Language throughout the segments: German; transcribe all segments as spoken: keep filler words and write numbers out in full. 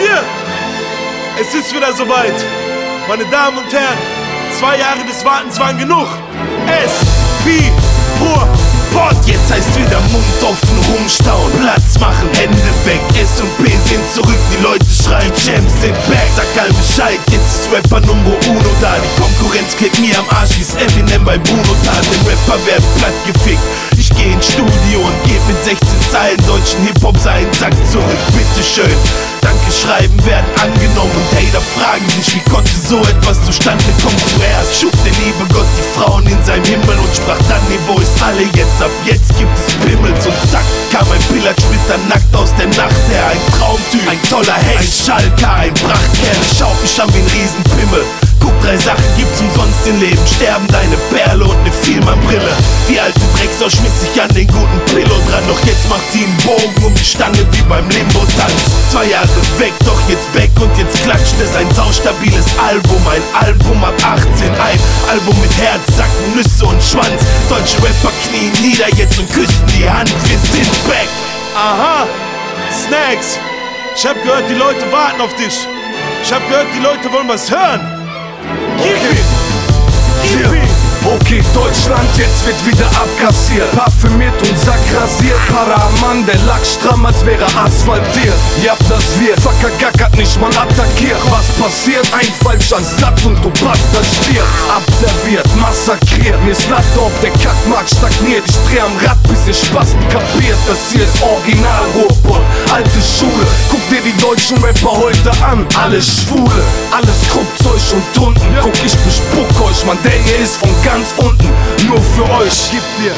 hier! Es ist wieder soweit. Meine Damen und Herren, zwei Jahre des Wartens waren genug. S wie Pur Pott. Jetzt heißt wieder Mund offen, rumstauen, Platz machen, Hände weg. S und P sind zurück, die Leute schreien, Champs sind back. Sag all Bescheid, jetzt ist Rapper Numero Uno da. Die Konkurrenz klebt mir am Arsch, wie's Eminem bei Bruno tat. Denn Rapper werden platt gefickt. Ich geh ins Studio und geb mit sechzehn Zeilen deutschen Hip-Hop seinen Sack zurück. Bitteschön, Danke schreiben werden angenommen. Und Hater fragen sich, wie konnte so etwas zustande kommen. Zuerst schuf der liebe Gott die Frauen in seinem Himmel und sprach dann, nee, wo ist alle jetzt? Ab jetzt gibt es Pimmels. Und zack, kam ein Pillatsplitter nackt aus der Nacht her. Ein Traumtyp, ein toller Hecht, ein Schalker, ein Prachtkerl. Ich schaut mich an wie ein Riesenpimmel. Guck, drei Sachen gibt's umsonst im Leben: Sterben, deine Perle und ne Vielmann-Brille. Die alte Drecksau schmiss sich an den guten Pillow dran. Doch jetzt macht sie einen Bogen um die Stange wie beim Limbo-Tanz. Zwei Jahre weg, doch jetzt back und jetzt klatscht es. Ein saustabiles Album, ein Album ab achtzehn. Ein Album mit Herz, Sacken, Nüsse und Schwanz. Deutsche Rapper knien nieder jetzt und küssen die Hand. Wir sind back. Aha, Snacks. Ich hab gehört, die Leute warten auf dich. Ich hab gehört, die Leute wollen was hören. Gib Okay. ihn! Gib ihn! Okay, Deutschland, jetzt wird wieder abkassiert. Parfümiert und sackrasiert. Paraman, der Lack stramm, als wäre asphaltiert. Ja, das wird verkagackert, nicht mal attackiert. Was passiert? Ein falscher Satz und du Bastard stirbst. Abserviert, massakriert. Mir ist Latte auf der Kackmarkt stagniert. Ich dreh am Rad, bis ihr Spasten kapiert. Das hier ist Original Ruhrpott, alte Schule. Guck dir die deutschen Rapper heute an. Alles Schwule, alles Kruppzeug und Tunden. Guck, ich bespuck euch, man, der hier ist von ganz unten, nur für euch. Gib dir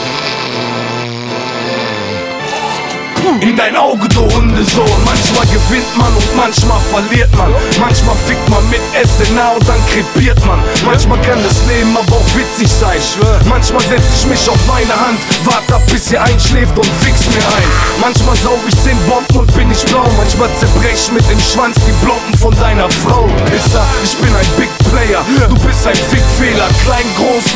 in dein Auge, du Hundesohn. Manchmal gewinnt man und manchmal verliert man. Manchmal fickt man mit S N A und dann krepiert man. Manchmal kann das Leben aber auch witzig sein. Manchmal setz ich mich auf meine Hand, warte ab bis ihr einschläft und fix mir ein. Manchmal saug ich zehn Bomben und bin ich blau. Manchmal zerbrech mit dem Schwanz die Blomben von deiner Frau. Pisser, ich bin ein Big Player, du bist ein Fickfehler. Klein, groß,